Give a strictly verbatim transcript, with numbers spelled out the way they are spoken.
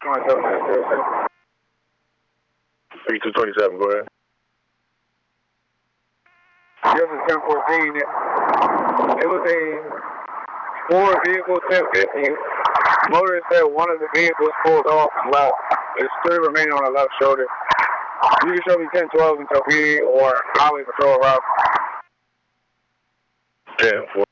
twenty-seven. three two twenty-seven, go ahead. This is ten fourteen. It was a four vehicle ten fifty. Motorist said one of the vehicles pulled off left. There's three remaining on the left shoulder. You can show me ten twelve until P D or highway patrol route. ten four.